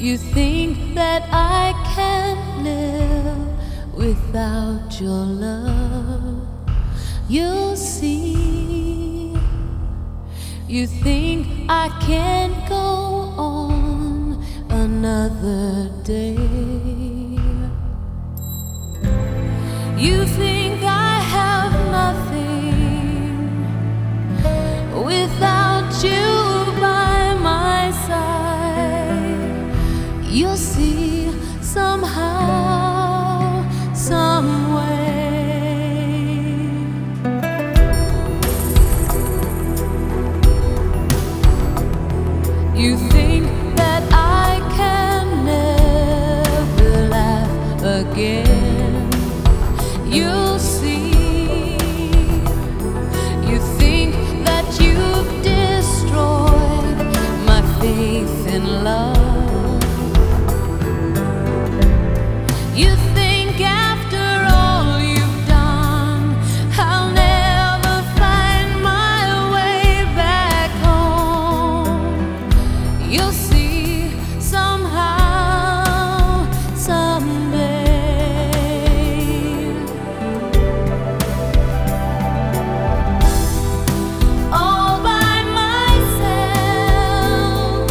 You think that I can't live without your love. You'll see. You think I can't go on another day. You think I have nothing without you by my side. You'll see somehow, some way. You think that I can never laugh again. You'll see. You think that you've destroyed my faith in love. You think after all you've done, I'll never find my way back home. You'll see somehow, someday. All by myself,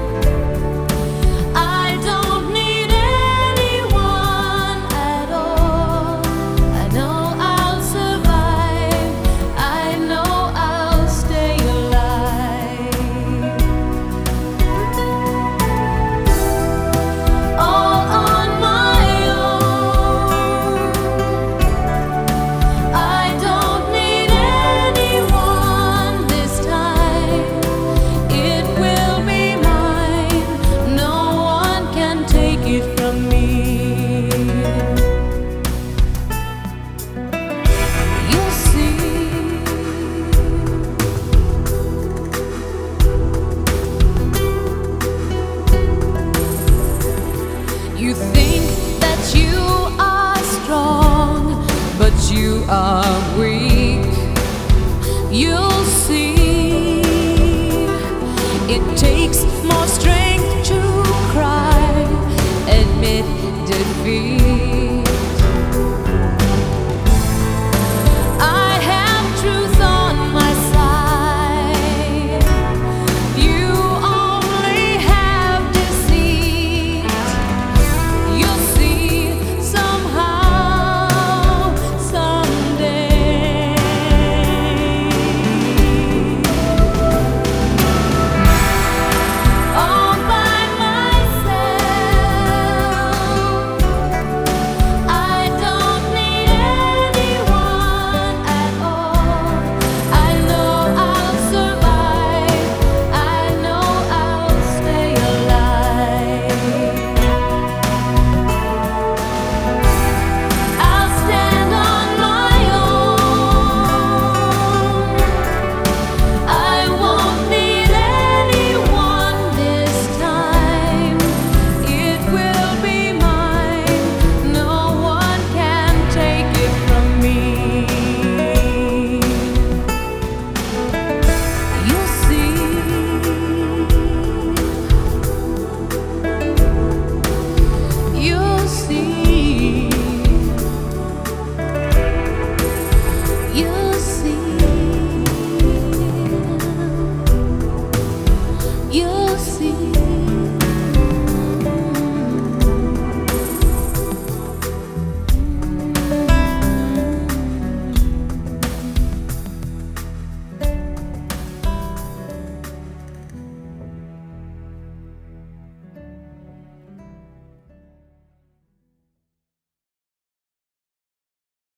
I don't need anyone at all. I know I'll survive, I know I'll stay alive. All on my own, I don't need anyone this time. It will be mine, no one can take it from me. You'll see. You think